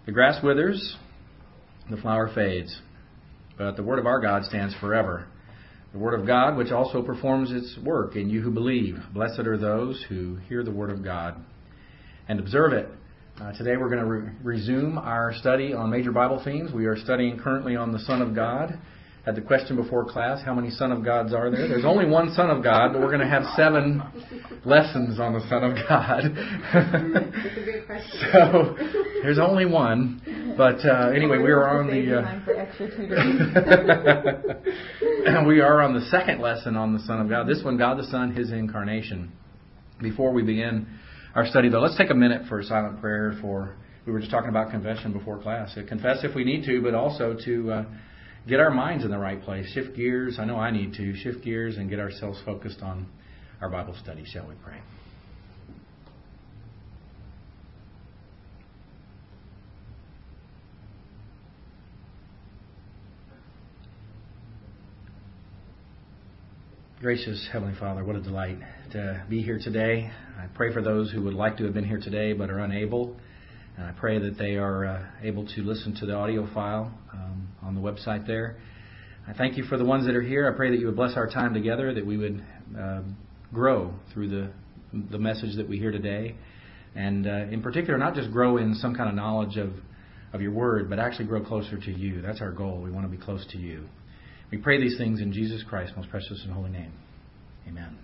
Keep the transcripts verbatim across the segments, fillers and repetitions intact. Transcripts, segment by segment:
The grass withers, the flower fades, but the word of our God stands forever. The word of God, which also performs its work in you who believe. Blessed are those who hear the word of God and observe it. Uh, today we're going to re- resume our study on major Bible themes. We are studying currently on the Son of God. Had the question before class, how many Son of Gods are there? There's only one Son of God, but we're going to have seven lessons on the Son of God. That's a big question. So there's only one. But uh, anyway, we are on the uh, we are on the second lesson on the Son of God. This one, God the Son, His incarnation. Before we begin our study, though, let's take a minute for a silent prayer. For we were just talking about confession before class. So confess if we need to, but also to uh, get our minds in the right place. Shift gears. I know I need to shift gears and get ourselves focused on our Bible study. Shall we pray? Gracious Heavenly Father, what a delight to be here today. I pray for those who would like to have been here today but are unable. And I pray that they are uh, able to listen to the audio file um, on the website there. I thank you for the ones that are here. I pray that you would bless our time together, that we would uh, grow through the the message that we hear today. And uh, in particular, not just grow in some kind of knowledge of, of your word, but actually grow closer to you. That's our goal. We want to be close to you. We pray these things in Jesus Christ's most precious and holy name. Amen.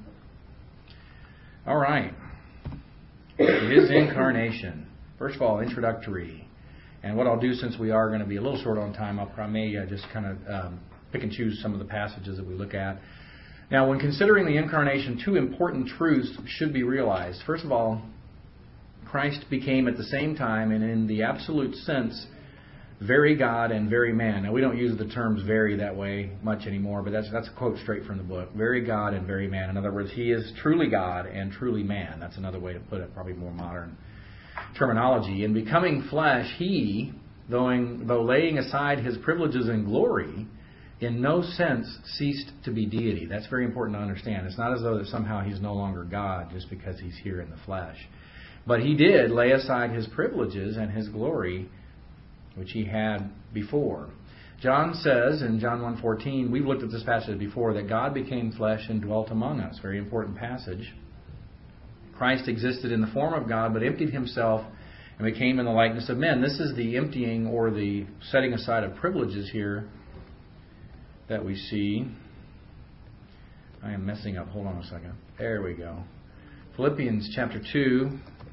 All right. His incarnation. First of all, introductory. And what I'll do, since we are going to be a little short on time, I'll I may uh, just kind of um, pick and choose some of the passages that we look at. Now, when considering the incarnation, two important truths should be realized. First of all, Christ became at the same time, and in the absolute sense, very God and very man. Now, we don't use the terms very that way much anymore, but that's that's a quote straight from the book. Very God and very man. In other words, He is truly God and truly man. That's another way to put it, probably more modern terminology. In becoming flesh, He, though, though laying aside His privileges and glory, in no sense ceased to be deity. That's very important to understand. It's not as though that somehow He's no longer God just because He's here in the flesh. But He did lay aside His privileges and His glory, which He had before. John says in John one fourteen, we've looked at this passage before, that God became flesh and dwelt among us. Very important passage. Christ existed in the form of God, but emptied Himself and became in the likeness of men. This is the emptying or the setting aside of privileges here that we see. I am messing up. Hold on a second. There we go. Philippians chapter two,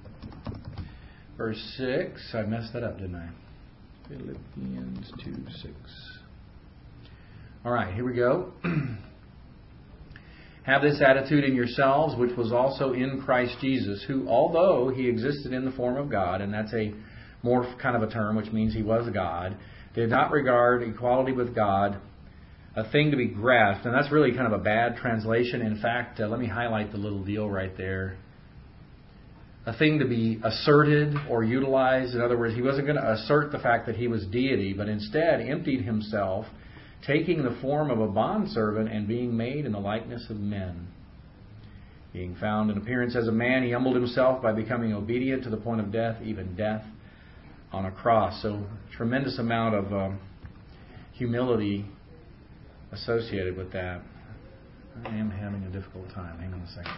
verse six. I messed that up, didn't I? Philippians two six. All right, here we go. Have this attitude in yourselves, which was also in Christ Jesus, who, although He existed in the form of God, and that's a more kind of a term, which means He was God, did not regard equality with God a thing to be grasped. And that's really kind of a bad translation. In fact, uh, let me highlight the little deal right there. A thing to be asserted or utilized. In other words, He wasn't going to assert the fact that He was deity, but instead emptied Himself, taking the form of a bondservant and being made in the likeness of men. Being found in appearance as a man, He humbled Himself by becoming obedient to the point of death, even death on a cross. So, tremendous amount of um, humility associated with that. I am having a difficult time. Hang on a second.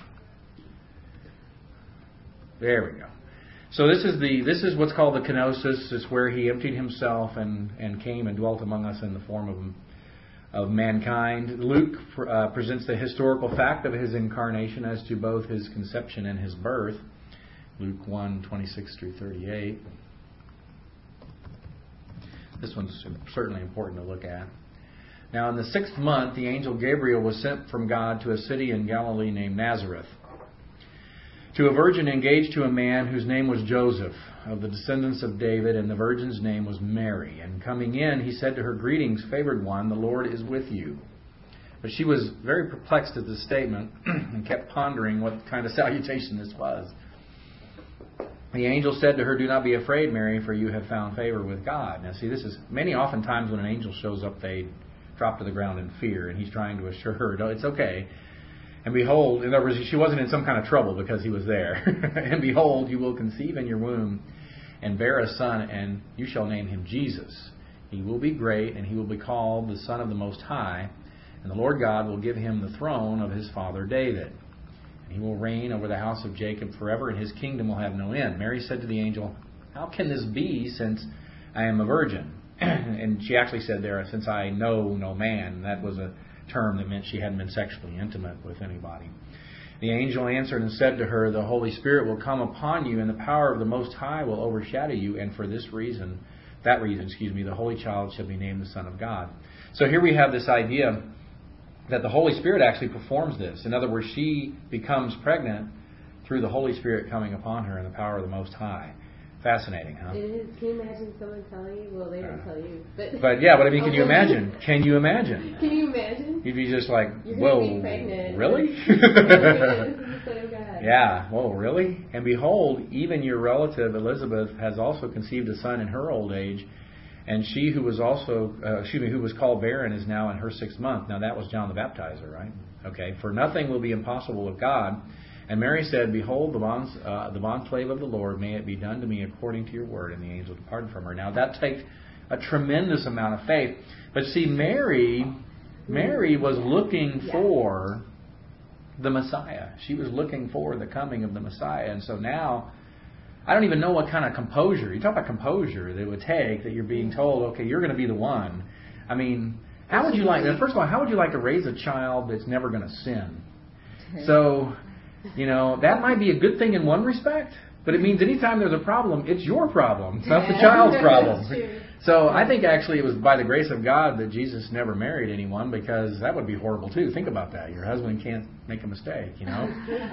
There we go. So this is the this is what's called the kenosis. It's where He emptied Himself and, and came and dwelt among us in the form of of mankind. Luke uh, presents the historical fact of His incarnation as to both His conception and His birth. Luke one twenty-six through thirty-eight. This one's certainly important to look at. Now, in the sixth month, the angel Gabriel was sent from God to a city in Galilee named Nazareth, to a virgin engaged to a man whose name was Joseph, of the descendants of David, and the virgin's name was Mary. And coming in, he said to her, "Greetings, favored one, the Lord is with you." But she was very perplexed at this statement and kept pondering what kind of salutation this was. The angel said to her, "Do not be afraid, Mary, for you have found favor with God." Now, see, this is many oftentimes when an angel shows up, they drop to the ground in fear, and He's trying to assure her, "No, it's okay. And behold," in other words, she wasn't in some kind of trouble because He was there. "And behold, you will conceive in your womb and bear a son, and you shall name him Jesus. He will be great, and he will be called the Son of the Most High, and the Lord God will give him the throne of his father David. And he will reign over the house of Jacob forever, and his kingdom will have no end. Mary said to the angel, how can this be, since I am a virgin? And she actually said there, since I know no man. That was a term that meant she hadn't been sexually intimate with anybody. The angel answered and said to her, the Holy Spirit will come upon you, and the power of the Most High will overshadow you, and for this reason, that reason, excuse me, the Holy Child shall be named the Son of God. So here we have this idea that the Holy Spirit actually performs this. In other words, she becomes pregnant through the Holy Spirit coming upon her in the power of the Most High. Fascinating, huh? It is. Can you imagine someone telling you? Well, they don't Uh, tell you. But, But yeah, but I mean, can you imagine? Can you imagine? Can you imagine? You'd be just like, You're whoa, gonna be pregnant. really? This is the Son of God. Yeah, whoa, really? And behold, even your relative Elizabeth has also conceived a son in her old age, and she who was also, uh, excuse me, who was called barren is now in her sixth month. Now that was John the Baptizer, right? Okay, for nothing will be impossible with God. And Mary said, behold, the bond, uh, the bondslave of the Lord, may it be done to me according to your word. And the angel departed from her. Now that takes a tremendous amount of faith. But see, Mary, Mary was looking Yeah. for the Messiah. She was looking for the coming of the Messiah. And so now, I don't even know what kind of composure, you talk about composure that it would take, that you're being told, okay, you're going to be the one. I mean, how would you like, first of all, how would you like to raise a child that's never going to sin? So, you know, that might be a good thing in one respect, but it means anytime there's a problem, it's your problem, not the child's problem. So I think actually it was by the grace of God that Jesus never married anyone, because that would be horrible too. Think about that. Your husband can't make a mistake, you know.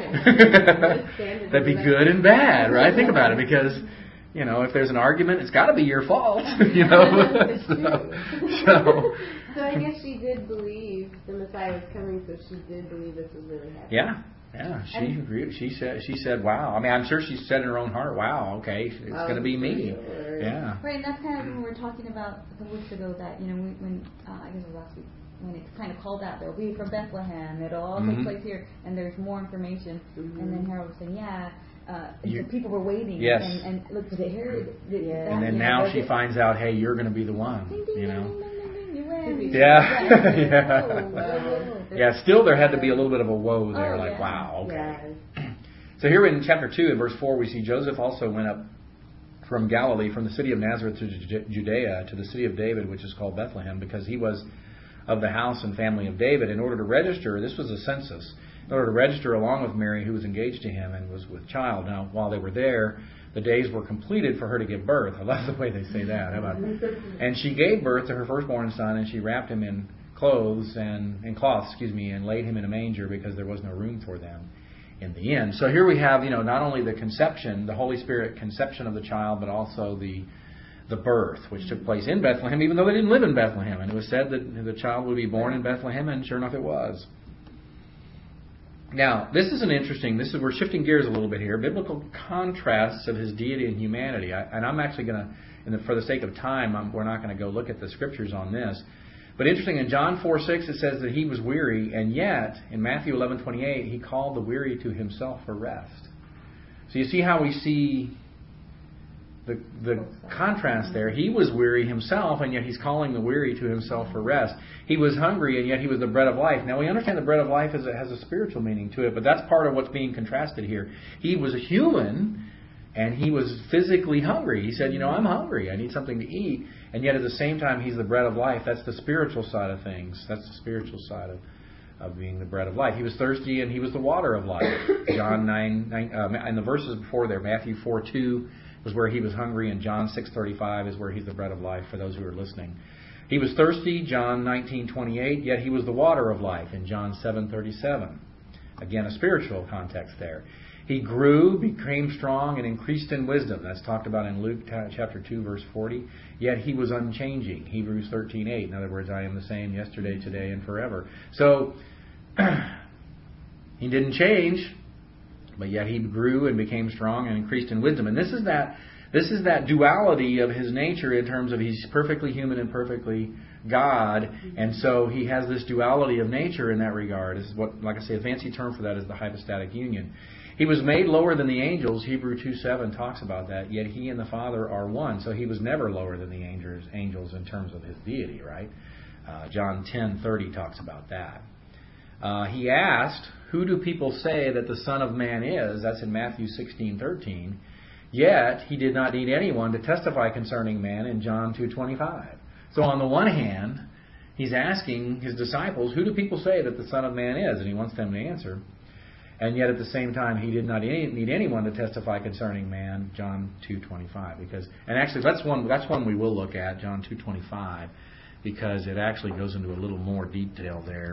That'd be good and bad, right? Think about it, because, you know, if there's an argument, it's got to be your fault, you know. so, so, So I guess she did believe the Messiah was coming, so she did believe this was really happening. yeah. Yeah, she agreed. She said, she said, wow. I mean, I'm sure she said in her own heart, wow, okay, it's Oh, going to be me. sure. Yeah. Right, and that's kind of when we were talking about a couple weeks ago that, you know, when, when uh, I guess it was last week, when it's kind of called out, they'll be from Bethlehem, it'll all Mhm. take place here, and there's more information. Mhm. And then Harold was saying, yeah, uh, and You- so people were waiting. Yes. And, and look, they heard that, Yeah. that, And then you know, now they'll she get- finds out, hey, you're going to be the one, Ding, ding, you ding, know. ding, ding, ding, you win. Yeah. Yeah. Yeah. Whoa, whoa, whoa. Yeah, still there had to be a little bit of a whoa there, Oh, like, yeah. wow, okay. Yeah. So here in chapter two, in verse four, we see Joseph also went up from Galilee, from the city of Nazareth to Ju- Judea, to the city of David, which is called Bethlehem, because he was of the house and family of David, in order to register, this was a census, in order to register along with Mary, who was engaged to him and was with child. Now, while they were there, the days were completed for her to give birth. I love the way they say that. How about that? And she gave birth to her firstborn son, and she wrapped him in clothes and in cloths, excuse me, and laid him in a manger because there was no room for them in the inn. So here we have, you know, not only the conception, the Holy Spirit conception of the child, but also the the birth, which took place in Bethlehem, even though they didn't live in Bethlehem. And it was said that the child would be born in Bethlehem, and sure enough, it was. Now, this is an interesting, this is, we're shifting gears a little bit here, biblical contrasts of his deity and humanity. I, and I'm actually going to, for the sake of time, I'm, we're not going to go look at the scriptures on this. But interesting, in John four six, it says that he was weary, and yet, in Matthew eleven twenty-eight, he called the weary to himself for rest. So you see how we see the the contrast there. He was weary himself, and yet he's calling the weary to himself for rest. He was hungry, and yet he was the bread of life. Now we understand the bread of life is a, has a spiritual meaning to it, but that's part of what's being contrasted here. He was a human, and he was physically hungry. He said, you know, I'm hungry. I need something to eat. And yet at the same time, he's the bread of life. That's the spiritual side of things. That's the spiritual side of, of being the bread of life. He was thirsty, and he was the water of life. John nine, nine uh, and the verses before there, Matthew four two was where he was hungry, and John six thirty-five is where he's the bread of life, for those who are listening. He was thirsty, John nineteen twenty-eight, yet he was the water of life in John seven thirty-seven. Again, a spiritual context there. He grew, became strong, and increased in wisdom. That's talked about in Luke chapter two, verse forty. Yet he was unchanging. Hebrews thirteen eight. In other words, I am the same yesterday, today, and forever. So, he didn't change, but yet he grew and became strong and increased in wisdom. And this is that this is that duality of his nature in terms of he's perfectly human and perfectly God. And so he has this duality of nature in that regard. This is what, like I say, a fancy term for that is the hypostatic union. He was made lower than the angels. Hebrews two seven talks about that. Yet he and the Father are one. So he was never lower than the angels, angels in terms of his deity, right? Uh, John ten thirty talks about that. Uh, he asked, who do people say that the Son of Man is? That's in Matthew sixteen thirteen. Yet he did not need anyone to testify concerning man in John two twenty-five. So on the one hand, he's asking his disciples, who do people say that the Son of Man is? And he wants them to answer. And yet at the same time, he did not need anyone to testify concerning man, John two twenty-five. Because, and actually, that's one that's one we will look at, John two twenty-five, because it actually goes into a little more detail there.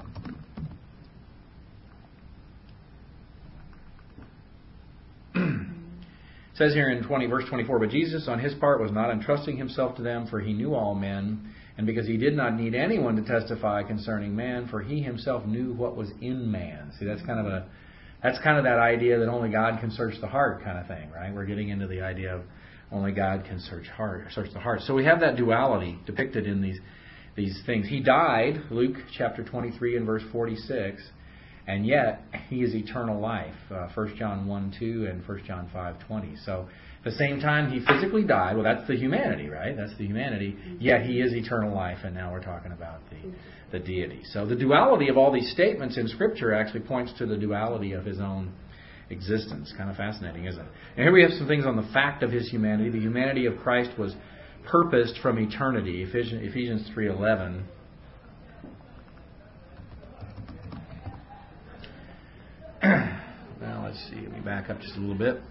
It says here in twenty, verse twenty-four, but Jesus on his part was not entrusting himself to them, for he knew all men, and because he did not need anyone to testify concerning man, for he himself knew what was in man. See, that's kind of a that's kind of that idea that only God can search the heart kind of thing, right? We're getting into the idea of only God can search heart, search the heart. So we have that duality depicted in these these things. He died, Luke chapter twenty-three and verse forty-six. And yet, he is eternal life, uh, First John one two and First John five twenty. So, at the same time he physically died, well, that's the humanity, right? That's the humanity. Yet, he is eternal life, and now we're talking about the, the deity. So, the duality of all these statements in Scripture actually points to the duality of his own existence. Kind of fascinating, isn't it? And here we have some things on the fact of his humanity. The humanity of Christ was purposed from eternity, Ephesians three eleven. Now, let's see. Let me back up just a little bit.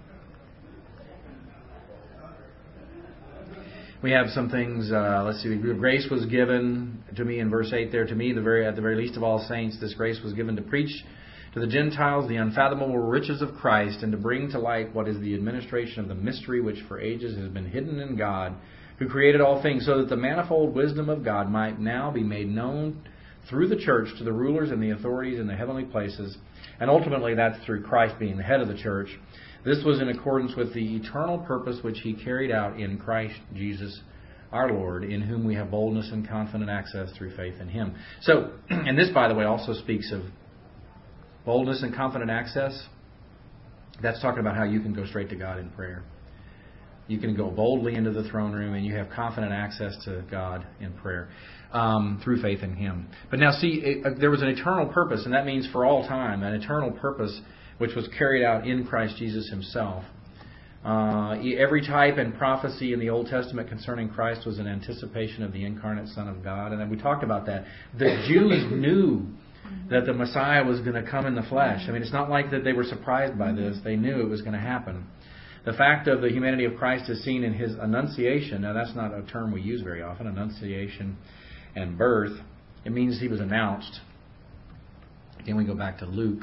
We have some things. Uh, let's see. Grace was given to me in verse eight there. To me, the very at the very least of all saints, this grace was given to preach to the Gentiles the unfathomable riches of Christ, and to bring to light what is the administration of the mystery which for ages has been hidden in God, who created all things, so that the manifold wisdom of God might now be made known through the church to the rulers and the authorities in the heavenly places. And ultimately, that's through Christ being the head of the church. This was in accordance with the eternal purpose which he carried out in Christ Jesus our Lord, in whom we have boldness and confident access through faith in him. So, and this, by the way, also speaks of boldness and confident access. That's talking about how you can go straight to God in prayer. You can go boldly into the throne room, and you have confident access to God in prayer um, through faith in him. But now, see, it, uh, there was an eternal purpose, and that means for all time, an eternal purpose which was carried out in Christ Jesus himself. Uh, every type and prophecy in the Old Testament concerning Christ was an anticipation of the incarnate Son of God. And then we talked about that. The Jews knew that the Messiah was going to come in the flesh. I mean, it's not like that they were surprised by this. They knew it was going to happen. The fact of the humanity of Christ is seen in his annunciation. Now, that's not a term we use very often, annunciation and birth. It means he was announced. Again, we go back to Luke.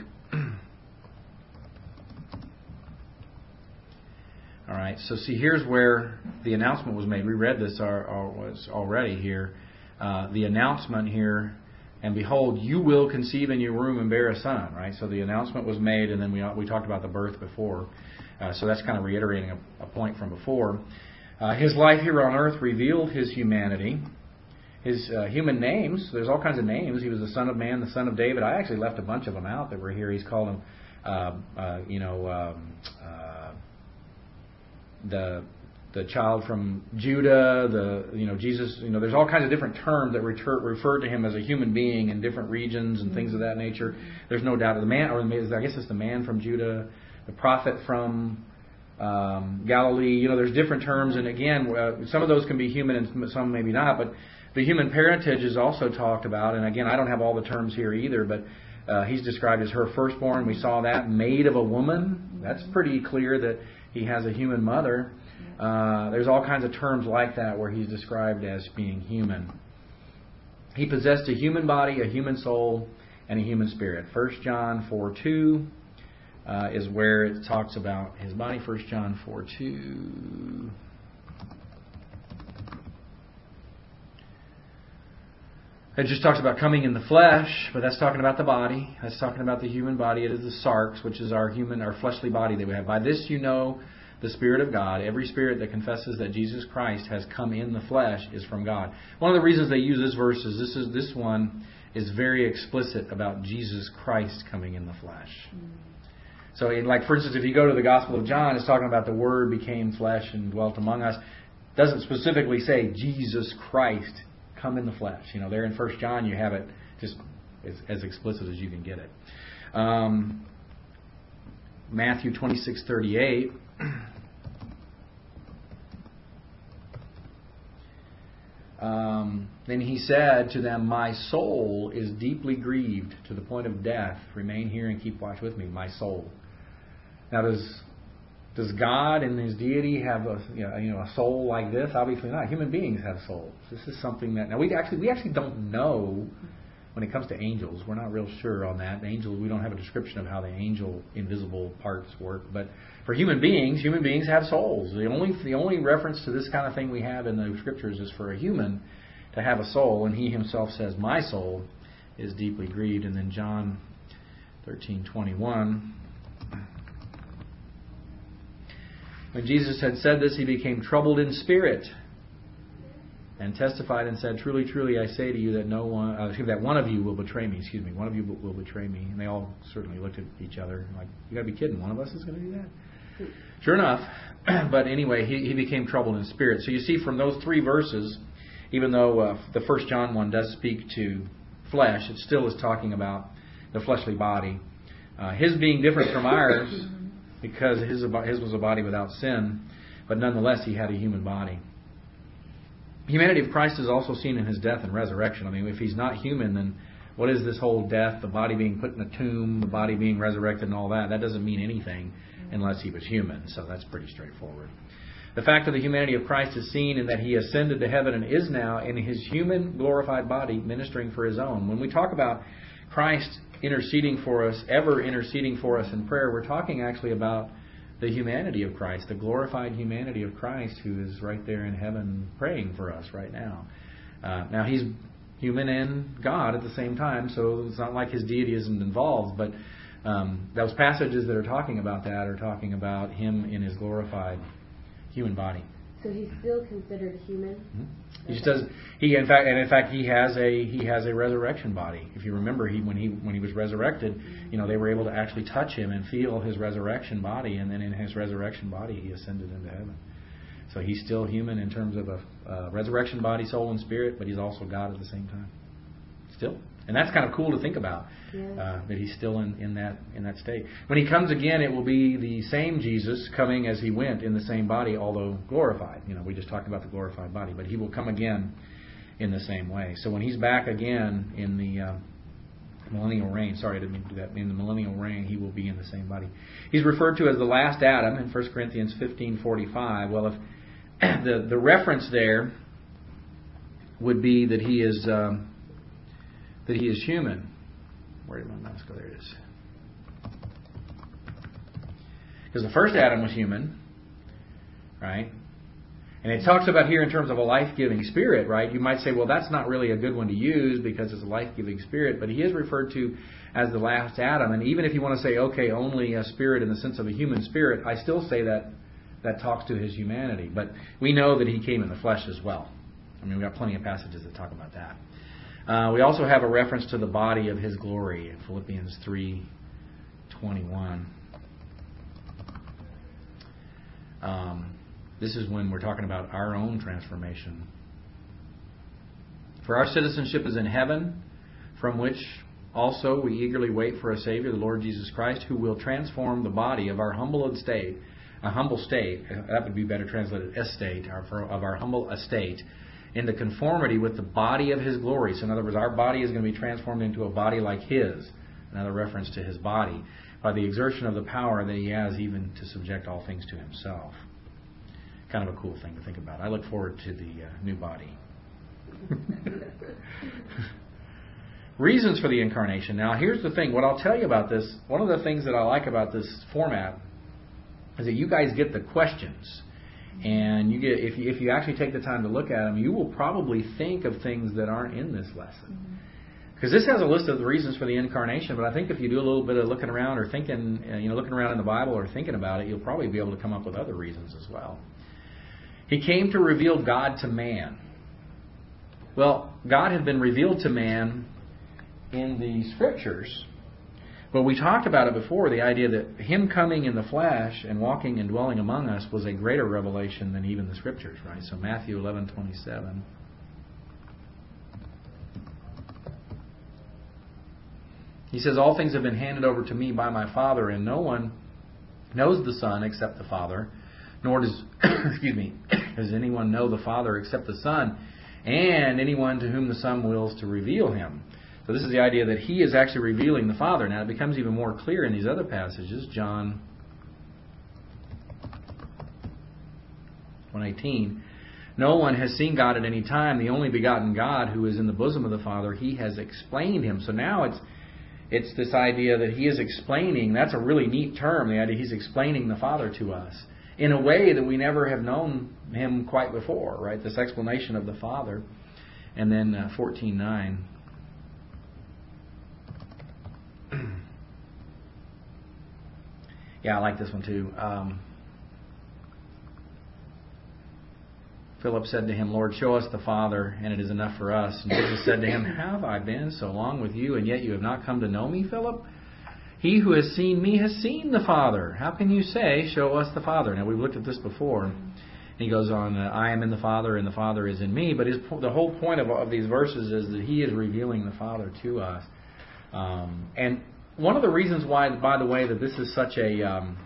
All right, so see, here's where the announcement was made. We read this already here. Uh, the announcement here, and behold, you will conceive in your womb and bear a son, right? So the announcement was made, and then we we talked about the birth before. Uh, so that's kind of reiterating a, a point from before. Uh, his life here on earth revealed his humanity. His uh, human names, there's all kinds of names. He was the Son of Man, the Son of David. I actually left a bunch of them out that were here. He's called him, uh, uh, you know, um, uh, the the child from Judah, the you know Jesus. You know, there's all kinds of different terms that refer, refer to him as a human being in different regions and things of that nature. There's no doubt of the man, or I guess it's the man from Judah, the prophet from um, Galilee. You know, there's different terms, and again, uh, some of those can be human and some maybe not. But the human parentage is also talked about, and again, I don't have all the terms here either, but uh, he's described as her firstborn. We saw that, made of a woman. That's pretty clear that he has a human mother. Uh, there's all kinds of terms like that where he's described as being human. He possessed a human body, a human soul, and a human spirit. First John four two uh, is where it talks about his body. First John four two. It just talks about coming in the flesh, but that's talking about the body. That's talking about the human body. It is the sarx, which is our human, our fleshly body that we have. By this you know the Spirit of God. Every spirit that confesses that Jesus Christ has come in the flesh is from God. One of the reasons they use this verse is this is this one is very explicit about Jesus Christ coming in the flesh. So, in, like for instance, if you go to the Gospel of John, it's talking about the Word became flesh and dwelt among us. It doesn't specifically say Jesus Christ come in the flesh. You know, there in First John you have it just as, as explicit as you can get it. Um, Matthew twenty-six thirty-eight. Um, then he said to them, my soul is deeply grieved to the point of death. Remain here and keep watch with me, my soul. Now, does does God in His deity have a you know, you know a soul like this? Obviously not. Human beings have souls. This is something that now we actually we actually don't know when it comes to angels. We're not real sure on that. The angel, we don't have a description of how the angel invisible parts work. But for human beings, human beings have souls. The only the only reference to this kind of thing we have in the Scriptures is for a human to have a soul, and He Himself says, "My soul is deeply grieved." And then John thirteen twenty-one. When Jesus had said this, He became troubled in spirit, and testified and said, "Truly, truly, I say to you that no one, uh, that one of you will betray me." Excuse me, one of you will betray me. And they all certainly looked at each other like, "You got to be kidding! One of us is going to do that?" Sure enough, but anyway, he, he became troubled in spirit. So you see from those three verses, even though uh, the First John one does speak to flesh, it still is talking about the fleshly body. Uh, his being different from ours, because his his was a body without sin, but nonetheless he had a human body. The humanity of Christ is also seen in His death and resurrection. I mean, if He's not human, then what is this whole death, the body being put in a tomb, the body being resurrected and all that? That doesn't mean anything unless He was human. So that's pretty straightforward. The fact of the humanity of Christ is seen in that He ascended to heaven and is now in His human glorified body ministering for His own. When we talk about Christ interceding for us, ever interceding for us in prayer, we're talking actually about the humanity of Christ, the glorified humanity of Christ, who is right there in heaven praying for us right now. Uh, now, He's human and God at the same time, so it's not like His deity isn't involved, but um, those passages that are talking about that are talking about Him in His glorified human body. So He's still considered human? Mm-hmm. He just does. He in fact, and in fact, he has a he has a resurrection body. If you remember, he when he when he was resurrected, you know, they were able to actually touch Him and feel His resurrection body, and then in His resurrection body, He ascended into heaven. So He's still human in terms of a uh, resurrection body, soul, and spirit, but He's also God at the same time. Still, and that's kind of cool to think about. Yeah. Uh, that He's still in, in that in that state. When He comes again, it will be the same Jesus coming as He went in the same body, although glorified. You know, we just talked about the glorified body, but He will come again in the same way. So when He's back again in the uh, millennial reign, sorry, I didn't mean to do that. In the millennial reign, He will be in the same body. He's referred to as the last Adam in First Corinthians fifteen forty-five. Well, if the the reference there would be that He is um, that He is human. Where did my mouse go? There it is. Because the first Adam was human, right? And it talks about here in terms of a life-giving spirit, right? You might say, well, that's not really a good one to use because it's a life-giving spirit, but he is referred to as the last Adam. And even if you want to say, okay, only a spirit in the sense of a human spirit, I still say that that talks to his humanity. But we know that he came in the flesh as well. I mean, we've got plenty of passages that talk about that. Uh, we also have a reference to the body of his glory in Philippians three twenty-one. Um, this is when we're talking about our own transformation. For our citizenship is in heaven, from which also we eagerly wait for a Savior, the Lord Jesus Christ, who will transform the body of our humble estate, a humble state, that would be better translated, estate, of our humble estate, in the conformity with the body of His glory. So in other words, our body is going to be transformed into a body like His. Another reference to His body. By the exertion of the power that He has even to subject all things to Himself. Kind of a cool thing to think about. I look forward to the uh, new body. Reasons for the incarnation. Now here's the thing. What I'll tell you about this, one of the things that I like about this format is that you guys get the questions. And you get if you, if you actually take the time to look at them, you will probably think of things that aren't in this lesson. Because this has a list of the reasons for the incarnation, but I think if you do a little bit of looking around or thinking, you know, looking around in the Bible or thinking about it, you'll probably be able to come up with other reasons as well. He came to reveal God to man. Well, God had been revealed to man in the Scriptures, But we talked about it before, the idea that Him coming in the flesh and walking and dwelling among us was a greater revelation than even the Scriptures, right? So Matthew eleven twenty-seven. He says, all things have been handed over to me by my Father, and no one knows the Son except the Father, nor does, excuse me, does anyone know the Father except the Son, and anyone to whom the Son wills to reveal Him. So this is the idea that He is actually revealing the Father. Now it becomes even more clear in these other passages. John one eighteen. No one has seen God at any time. The only begotten God who is in the bosom of the Father, He has explained Him. So now it's it's this idea that He is explaining. That's a really neat term, the idea He's explaining the Father to us in a way that we never have known Him quite before, right? This explanation of the Father. And then uh, fourteen nine. Yeah, I like this one too. Um, Philip said to Him, Lord, show us the Father, and it is enough for us. And Jesus said to him, have I been so long with you, and yet you have not come to know me, Philip? He who has seen me has seen the Father. How can you say, show us the Father? Now, we've looked at this before. He goes on, I am in the Father, and the Father is in me. But his, the whole point of, of these verses is that He is revealing the Father to us. Um, and one of the reasons why, by the way, that this is such a um,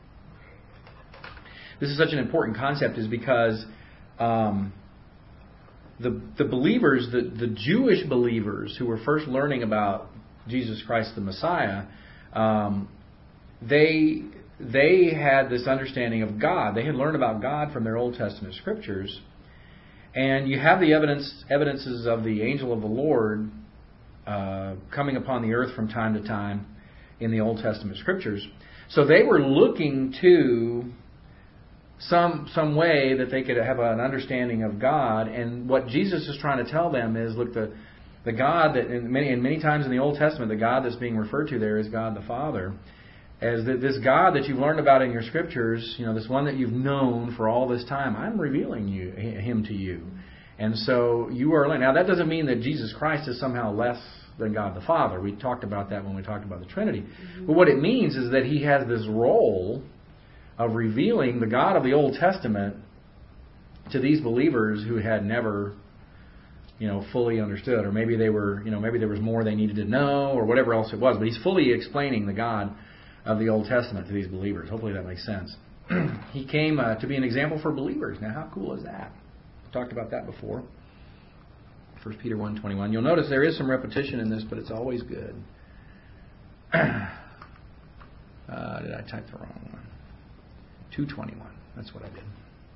this is such an important concept is because um, the the believers, the the Jewish believers who were first learning about Jesus Christ the Messiah, um, they they had this understanding of God. They had learned about God from their Old Testament scriptures, and you have the evidence evidences of the angel of the Lord Uh, coming upon the earth from time to time in the Old Testament Scriptures. So they were looking to some some way that they could have an understanding of God. And what Jesus is trying to tell them is, look, the the God that in many and many times in the Old Testament, the God that's being referred to there is God the Father. As the, this God that you've learned about in your Scriptures, you know, this one that you've known for all this time, I'm revealing you Him to you. And so you are learning. Now, that doesn't mean that Jesus Christ is somehow less than God the Father. We talked about that when we talked about the Trinity. Mm-hmm. But what it means is that He has this role of revealing the God of the Old Testament to these believers who had never, you know, fully understood, or maybe they were, you know, maybe there was more they needed to know, or whatever else it was. But He's fully explaining the God of the Old Testament to these believers. Hopefully that makes sense. He came uh, to be an example for believers. Now, how cool is that? Talked about that before. First Peter one twenty-one. You'll notice there is some repetition in this, but it's always good. uh, did I type the wrong one? two twenty-one. That's what I did.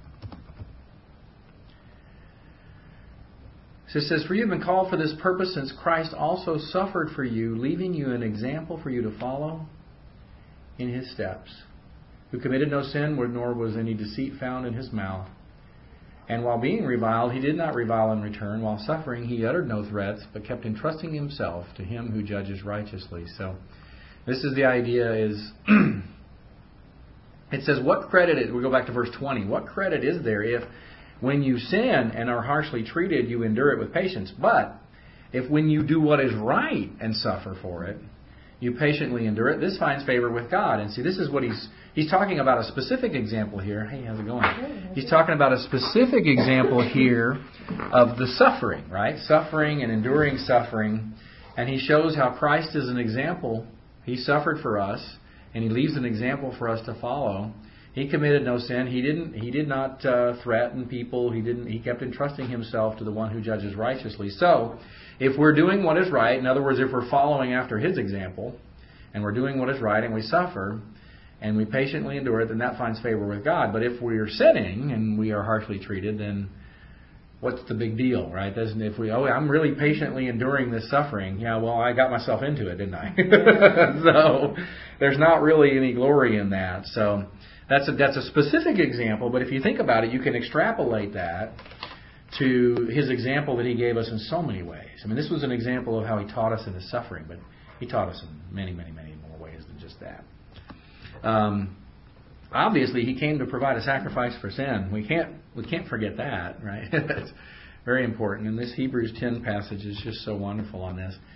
So it says, for you have been called for this purpose, since Christ also suffered for you, leaving you an example for you to follow in His steps, who committed no sin, nor was any deceit found in His mouth. And while being reviled, He did not revile in return. While suffering, He uttered no threats, but kept entrusting Himself to Him who judges righteously. So this is the idea is, it says, what credit, is, we go back to verse twenty, what credit is there if when you sin and are harshly treated, you endure it with patience? But if when you do what is right and suffer for it, you patiently endure it, this finds favor with God. And see, this is what he's he's talking about, a specific example here. Hey, how's it going? He's talking about a specific example here of the suffering, right? Suffering and enduring suffering. And he shows how Christ is an example. He suffered for us, and He leaves an example for us to follow. He committed no sin. He didn't. He did not uh, threaten people. He didn't. He kept entrusting Himself to the one who judges righteously. So, if we're doing what is right, in other words, if we're following after His example, and we're doing what is right, and we suffer, and we patiently endure it, then that finds favor with God. But if we are sinning and we are harshly treated, then what's the big deal, right? Doesn't if we oh I'm really patiently enduring this suffering, yeah, well, I got myself into it, didn't I? So there's not really any glory in that. So that's a that's a specific example, but if you think about it, you can extrapolate that to His example that He gave us in so many ways. I mean, this was an example of how He taught us in His suffering, but He taught us in many, many, many more ways than just that. Um, obviously, He came to provide a sacrifice for sin. We can't we can't forget that, right? That's very important. And this Hebrews ten passage is just so wonderful on this.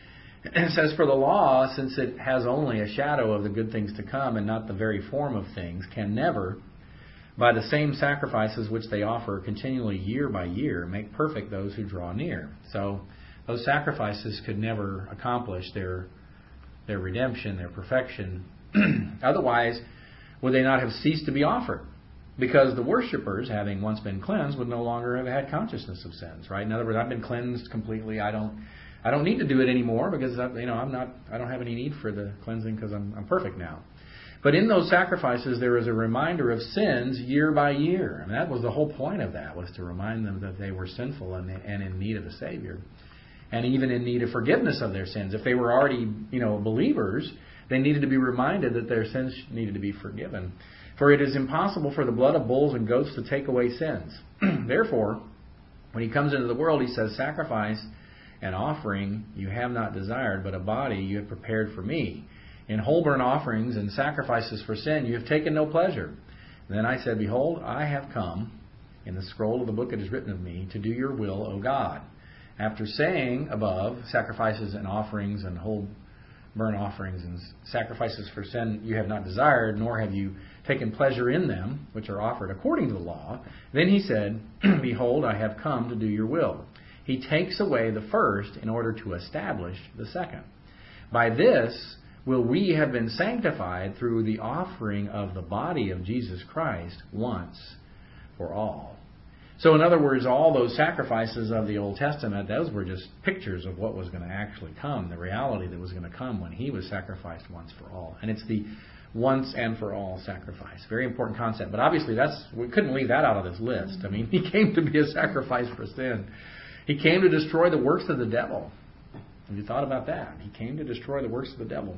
And it says, for the law, since it has only a shadow of the good things to come and not the very form of things, can never, by the same sacrifices which they offer continually year by year, make perfect those who draw near. So those sacrifices could never accomplish their their redemption, their perfection. Otherwise, would they not have ceased to be offered? Because the worshippers, having once been cleansed, would no longer have had consciousness of sins, right? In other words, I've been cleansed completely. I don't, I don't need to do it anymore because I, you know I'm not. I don't have any need for the cleansing because I'm, I'm perfect now. But in those sacrifices, there is a reminder of sins year by year, and that was the whole point of that, was to remind them that they were sinful and, and in need of a Savior, and even in need of forgiveness of their sins. If they were already, you know, believers, they needed to be reminded that their sins needed to be forgiven. For it is impossible for the blood of bulls and goats to take away sins. Therefore, when he comes into the world, he says, sacrifice and offering you have not desired, but a body you have prepared for me. In whole burnt offerings and sacrifices for sin you have taken no pleasure. And then I said, behold, I have come, in the scroll of the book it is written of me, to do your will, O God. After saying above, sacrifices and offerings and whole burnt offerings and sacrifices for sin you have not desired, nor have you taken pleasure in them, which are offered according to the law. Then he said, behold, I have come to do your will. He takes away the first in order to establish the second. By this will we have been sanctified through the offering of the body of Jesus Christ once for all. So in other words, all those sacrifices of the Old Testament, those were just pictures of what was going to actually come, the reality that was going to come when he was sacrificed once for all. And it's the once and for all sacrifice. Very important concept. But obviously that's we couldn't leave that out of this list. I mean, he came to be a sacrifice for sin. He came to destroy the works of the devil. Have you thought about that? He came to destroy the works of the devil.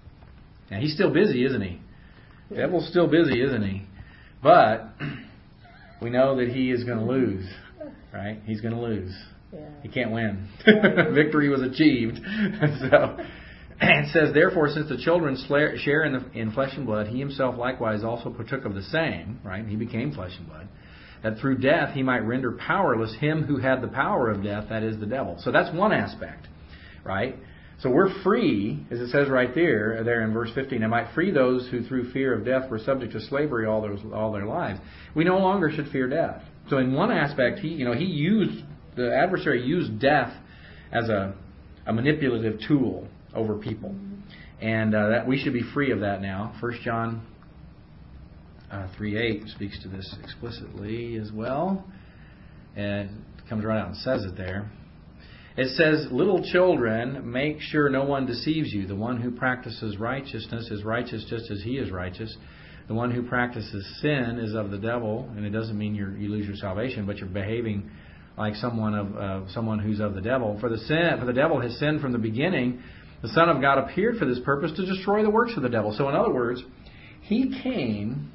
And he's still busy, isn't he? The devil's still busy, isn't he? But we know that he is going to lose, right? He's going to lose. Yeah. He can't win. Victory was achieved. So, and it says, therefore, since the children share in, the, in flesh and blood, he himself likewise also partook of the same, right? He became flesh and blood, that through death he might render powerless him who had the power of death, that is the devil. So that's one aspect, right? So we're free, as it says right there, there in verse fifteen, I might free those who through fear of death were subject to slavery all their all their lives. We no longer should fear death. So in one aspect, he you know he used the adversary used death as a a manipulative tool over people, and uh, that we should be free of that now. First John uh, three eight speaks to this explicitly as well, and it comes right out and says it there. It says, little children, make sure no one deceives you. The one who practices righteousness is righteous just as he is righteous. The one who practices sin is of the devil, and it doesn't mean you're, you lose your salvation, but you're behaving like someone of uh, someone who's of the devil. For the sin, for the devil has sinned from the beginning. The Son of God appeared for this purpose, to destroy the works of the devil. So in other words, he came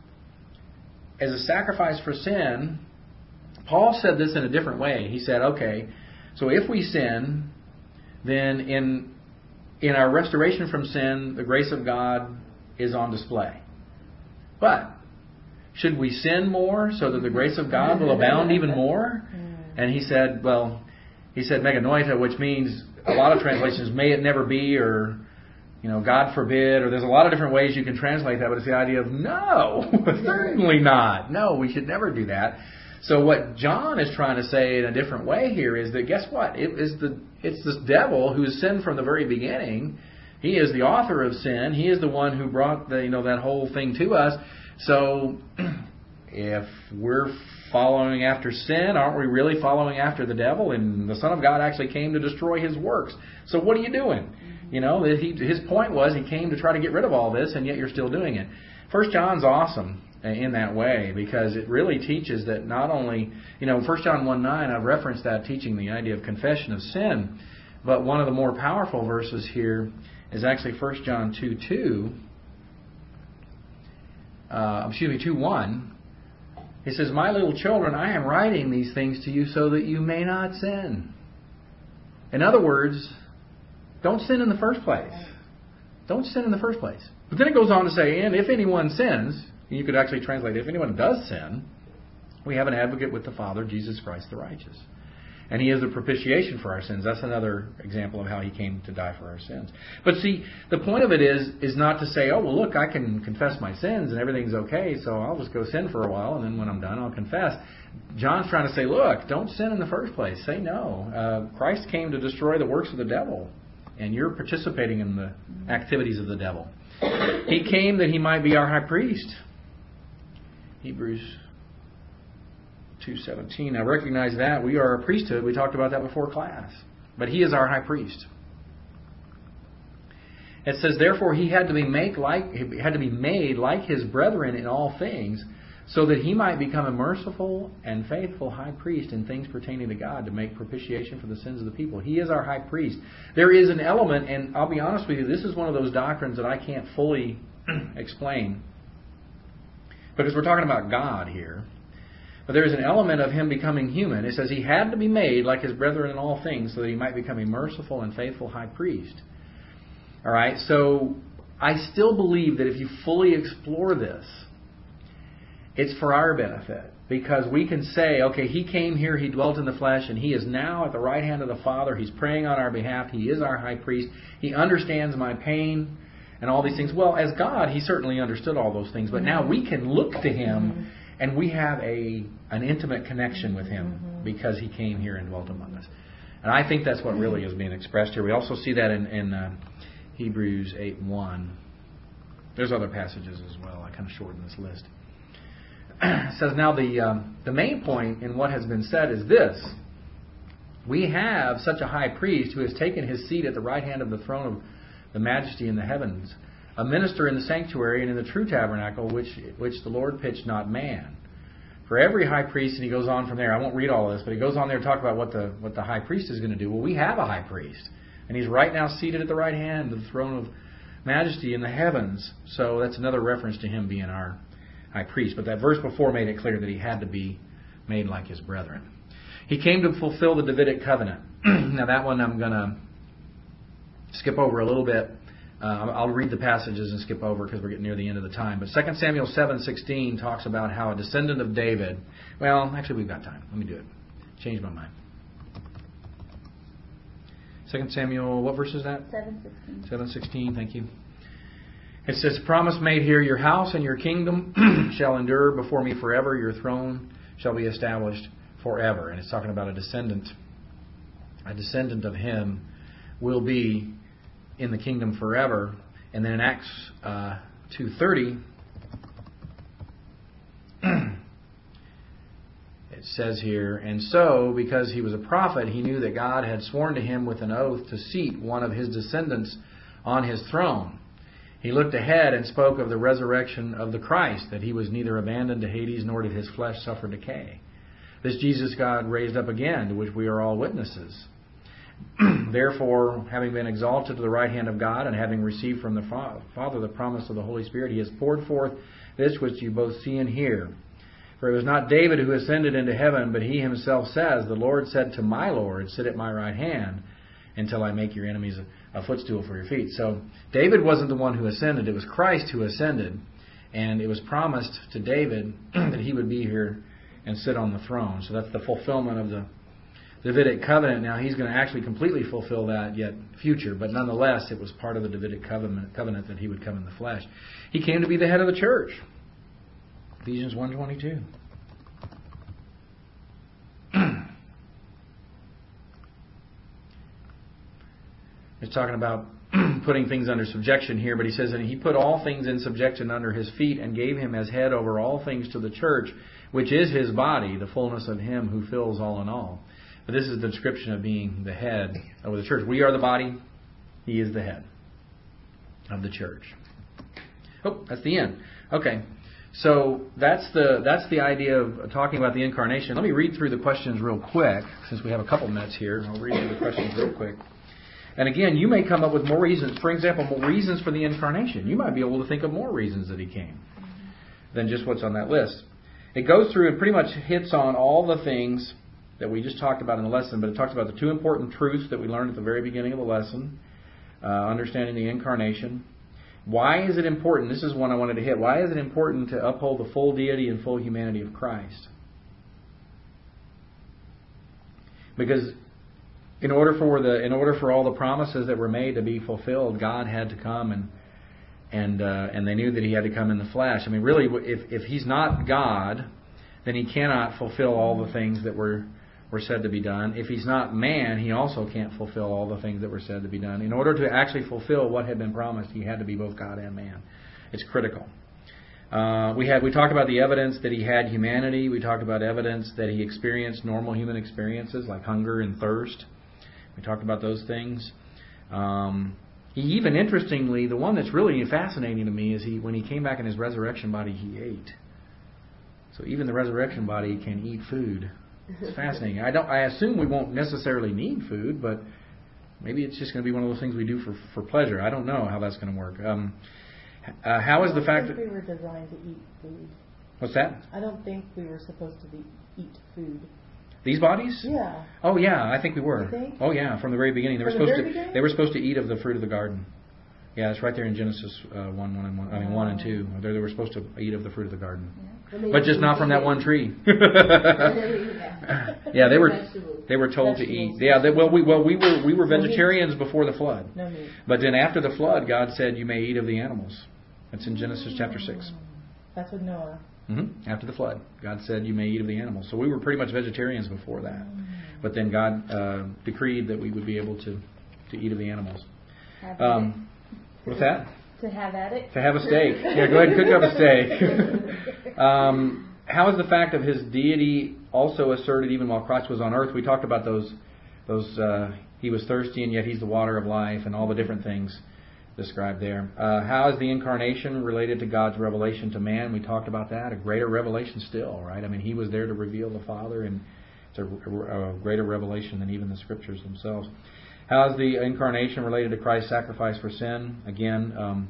as a sacrifice for sin. Paul said this in a different way. He said, okay, so if we sin, then in in our restoration from sin, the grace of God is on display. But should we sin more so that the grace of God will abound even more? And he said, well, he said meganoita, which means a lot of translations, may it never be, or you know, God forbid, or there's a lot of different ways you can translate that, but it's the idea of no, certainly not. No, we should never do that. So what John is trying to say in a different way here is that, guess what? It is the it's this devil who has sinned from the very beginning. He is the author of sin. He is the one who brought the, you know that whole thing to us. So if we're following after sin, aren't we really following after the devil? And the Son of God actually came to destroy his works. So what are you doing? You know, he, his point was he came to try to get rid of all this, and yet you're still doing it. First John's awesome in that way, because it really teaches that not only, you know, First John one nine, I've referenced that, teaching the idea of confession of sin, but one of the more powerful verses here is actually First John two two, uh, excuse me, two one. It says, my little children, I am writing these things to you so that you may not sin. In other words, don't sin in the first place. Don't sin in the first place. But then it goes on to say, and if anyone sins, you could actually translate, if anyone does sin, we have an advocate with the Father, Jesus Christ the righteous. And He is the propitiation for our sins. That's another example of how He came to die for our sins. But see, the point of it is is not to say, oh, well, look, I can confess my sins and everything's okay, so I'll just go sin for a while, and then when I'm done, I'll confess. John's trying to say, look, don't sin in the first place. Say no. Uh, Christ came to destroy the works of the devil, and you're participating in the activities of the devil. He came that He might be our high priest. Hebrews two seventeen. Now recognize that we are a priesthood. We talked about that before class. But He is our high priest. It says, therefore He had to be made like he had to be made like His brethren in all things, so that He might become a merciful and faithful high priest in things pertaining to God, to make propitiation for the sins of the people. He is our high priest. There is an element, and I'll be honest with you, this is one of those doctrines that I can't fully explain, because we're talking about God here. But there is an element of Him becoming human. It says He had to be made like His brethren in all things, so that He might become a merciful and faithful high priest. All right, so I still believe that if you fully explore this, it's for our benefit. Because we can say, okay, He came here, He dwelt in the flesh, and He is now at the right hand of the Father. He's praying on our behalf. He is our high priest. He understands my pain and all these things. Well, as God, He certainly understood all those things. But now we can look to Him, and we have a an intimate connection with Him because He came here and dwelt among us. And I think that's what really is being expressed here. We also see that in, in uh, Hebrews eight one. There's other passages as well. I kind of shortened this list. It says, now the um, the main point in what has been said is this. We have such a high priest who has taken His seat at the right hand of the throne of the majesty in the heavens, a minister in the sanctuary and in the true tabernacle, which which the Lord pitched, not man. For every high priest, and he goes on from there. I won't read all of this, but he goes on there to talk about what the what the high priest is going to do. Well, we have a high priest, and He's right now seated at the right hand of the throne of majesty in the heavens. So that's another reference to Him being our high priest. But that verse before made it clear that He had to be made like His brethren. He came to fulfill the Davidic covenant. Now that one I'm going to skip over a little bit. Uh, I'll read the passages and skip over because we're getting near the end of the time. But Second Samuel seven sixteen talks about how a descendant of David... Well, actually we've got time. Let me do it. Change my mind. Second Samuel, what verse is that? seven sixteen. seven sixteen, thank you. It says, promise made here, your house and your kingdom shall endure before me forever. Your throne shall be established forever. And it's talking about a descendant. A descendant of Him will be in the kingdom forever. And then in Acts uh, two thirty, it says here, and so, because he was a prophet, he knew that God had sworn to him with an oath to seat one of his descendants on His throne. He looked ahead and spoke of the resurrection of the Christ, that He was neither abandoned to Hades nor did His flesh suffer decay. This Jesus God raised up again, to which we are all witnesses. Therefore, having been exalted to the right hand of God, and having received from the Father the promise of the Holy Spirit, He has poured forth this which you both see and hear. For it was not David who ascended into heaven, but he himself says, the Lord said to my Lord, sit at my right hand, until I make your enemies a footstool for your feet. So David wasn't the one who ascended. It was Christ who ascended. And it was promised to David that he would be here and sit on the throne. So that's the fulfillment of the Davidic covenant. Now He's going to actually completely fulfill that yet future. But nonetheless, it was part of the Davidic covenant, covenant that He would come in the flesh. He came to be the head of the church. Ephesians one twenty-two. He's talking about putting things under subjection here, but he says, and He put all things in subjection under His feet and gave Him as head over all things to the church, which is His body, the fullness of Him who fills all in all. But this is the description of being the head over the church. We are the body. He is the head of the church. Oh, that's the end. Okay. So that's the that's the idea of talking about the incarnation. Let me read through the questions real quick, since we have a couple minutes here. I'll read through the questions real quick. And again, you may come up with more reasons. For example, more reasons for the incarnation. You might be able to think of more reasons that He came than just what's on that list. It goes through and pretty much hits on all the things that we just talked about in the lesson, but it talks about the two important truths that we learned at the very beginning of the lesson, uh, understanding the incarnation. Why is it important? This is one I wanted to hit. Why is it important to uphold the full deity and full humanity of Christ? because in order for the in order for all the promises that were made to be fulfilled, God had to come, and and uh, and they knew that He had to come in the flesh. I mean, really, if if He's not God, then He cannot fulfill all the things that were were said to be done. If He's not man, He also can't fulfill all the things that were said to be done. In order to actually fulfill what had been promised, He had to be both God and man. It's critical. Uh, we had we talked about the evidence that He had humanity. We talked about evidence that He experienced normal human experiences like hunger and thirst. We talked about those things. Um, he even, interestingly, the one that's really fascinating to me is he when He came back in His resurrection body, He ate. So even the resurrection body can eat food. It's fascinating. I don't. I assume we won't necessarily need food, but maybe it's just going to be one of those things we do for for pleasure. I don't know how that's going to work. Um, uh, how is the fact that we were designed to eat food? What's that? I don't think we were supposed to be eat food. These bodies? Yeah. Oh yeah, I think we were. You think? Oh yeah, from the very beginning they were From the supposed very to. beginning? They were supposed to eat of the fruit of the garden. Yeah, it's right there in Genesis uh, one, one and one. I mean one and two. They, they were supposed to eat of the fruit of the garden, Yeah. but just not from that one tree. yeah. Yeah, they were Vegetables. they were told to eat. Vegetables. Yeah, they, well we well we were we were No meat. vegetarians before the flood, No meat. but then after the flood, God said you may eat of the animals. That's in Genesis chapter six. That's with Noah. Mm-hmm. After the flood, God said you may eat of the animals. So we were pretty much vegetarians before that, but then God uh, decreed that we would be able to to eat of the animals. Have Um, what's that? it. To have at it. To have a steak. Yeah, go ahead and cook up a steak. um, how is the fact of His deity also asserted even while Christ was on earth? We talked about those. Those uh, He was thirsty and yet He's the water of life, and all the different things described there. Uh, how is the incarnation related to God's revelation to man? We talked about that. A greater revelation still, right? I mean, He was there to reveal the Father, and it's a, a, a greater revelation than even the Scriptures themselves. How is the incarnation related to Christ's sacrifice for sin? Again, um,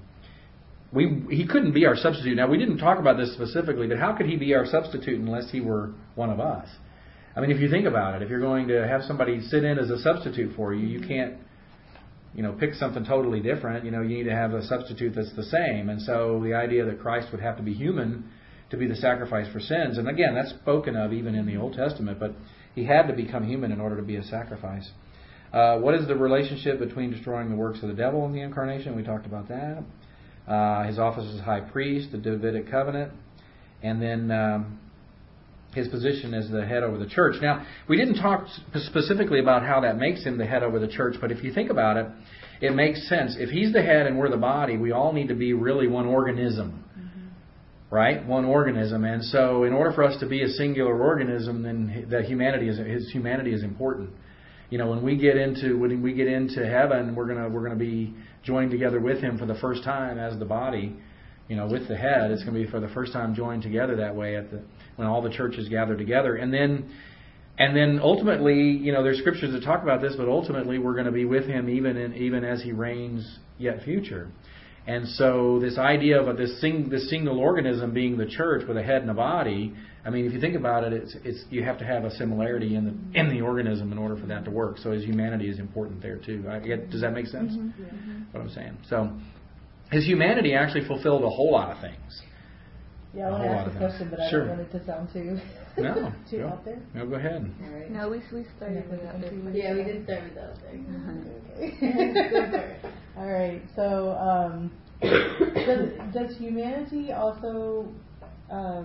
we He couldn't be our substitute. Now, we didn't talk about this specifically, but how could He be our substitute unless He were one of us? I mean, if you think about it, if you're going to have somebody sit in as a substitute for you, you can't you know, pick something totally different. You know, you need to have a substitute that's the same. And so the idea that Christ would have to be human to be the sacrifice for sins, and again, that's spoken of even in the Old Testament, but He had to become human in order to be a sacrifice. Uh, what is the relationship between destroying the works of the devil and the incarnation? We talked about that. Uh, his office as high priest, the Davidic covenant, and then um, His position as the head over the church. Now, we didn't talk specifically about how that makes Him the head over the church, but if you think about it, it makes sense. If He's the head and we're the body, we all need to be really one organism, mm-hmm. right? One organism. And so in order for us to be a singular organism, then that humanity is His humanity is important. You know, when we get into when we get into heaven, we're gonna we're gonna be joined together with Him for the first time as the body. You know, with the head, it's going to be for the first time joined together that way at the when all the churches gather together, and then and then ultimately, you know, there's scriptures that talk about this, but ultimately we're going to be with Him even in, even as He reigns yet future. And so this idea of this sing, this single organism being the church with a head and a body, I mean, if you think about it, it's it's you have to have a similarity in the in the organism in order for that to work. So His humanity is important there too. I get, does that make sense? Mm-hmm. Yeah. What I'm saying. So His humanity actually fulfilled a whole lot of things. Yeah, I want to ask a question, but I Sure. don't want it to sound too No, too go, out there. no, go ahead. All right. No, we we started with that. Yeah, we did start with that Okay. thing. All right. So, um, does, does humanity also uh,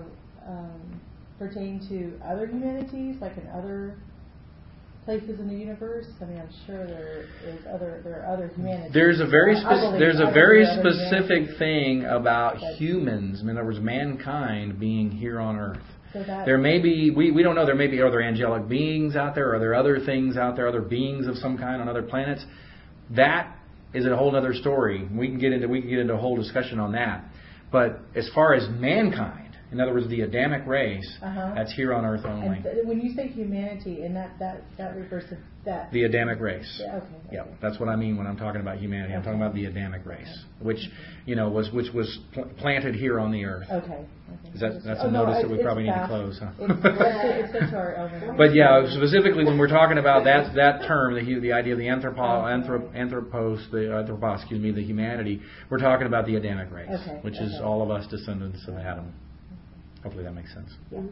um, pertain to other humanities, like in other places in the universe? I mean, I'm sure there is other there are other humanities. There's a very I speci- believe- there's I a believe very there are other specific humanities. thing about That's- humans. In other words, mankind being here on Earth. So that, There may be we, we don't know. There may be other angelic beings out there. Are there other things out there? Other beings of some kind on other planets? That is a whole other story. We can get into we can get into a whole discussion on that. But as far as mankind, in other words, the Adamic race, Uh-huh. that's here on Earth only. and th- when you say humanity, and that that that refers to that. The Adamic race. Yeah, okay. Yeah, okay. that's what I mean when I'm talking about humanity. I'm talking about the Adamic race, which you know was which was pl- planted here on the earth. Okay. okay. Is that that's Oh, a no, notice I- that we it's probably need to fast. close, huh? It's, it's, it's into our own. But yeah, specifically when we're talking about that that term, the hu- the idea of the anthropo, anthrop, anthropos, the anthropos, excuse me, the humanity, we're talking about the Adamic race, Okay, which is okay. all of us descendants of Adam. Hopefully that makes sense. Yeah.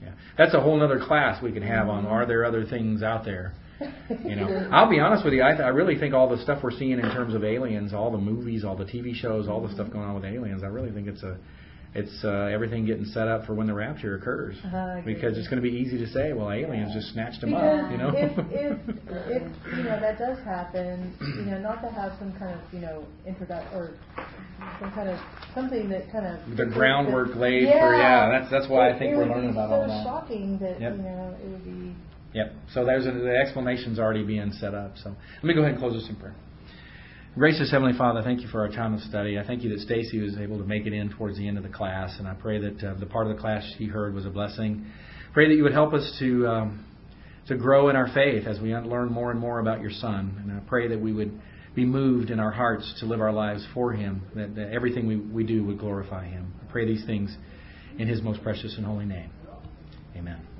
Yeah. That's a whole other class we can have on, are there other things out there? You know, I'll be honest with you, I, th- I really think all the stuff we're seeing in terms of aliens, all the movies, all the T V shows, all the stuff going on with aliens, I really think it's a, it's uh, everything getting set up for when the rapture occurs. Uh, because it's going to be easy to say, well, aliens Yeah. just snatched them Because up, you know? if, if, if, you know, that does happen, you know, not to have some kind of, you know, introduction, or some kind of, something that kind of... The groundwork laid yeah, for, yeah, that's that's why it, I think it we're would learning be about so all that. shocking that, Yep. you know, it would be... Yep. So there's a, the explanation's already being set up. So let me go ahead and close this in prayer. Gracious Heavenly Father, thank you for our time of study. I thank you that Stacy was able to make it in towards the end of the class, and I pray that uh, the part of the class she heard was a blessing. Pray that you would help us to um, to grow in our faith as we learn more and more about your Son. And I pray that we would be moved in our hearts to live our lives for Him, that, that everything we, we do would glorify Him. I pray these things in His most precious and holy name. Amen.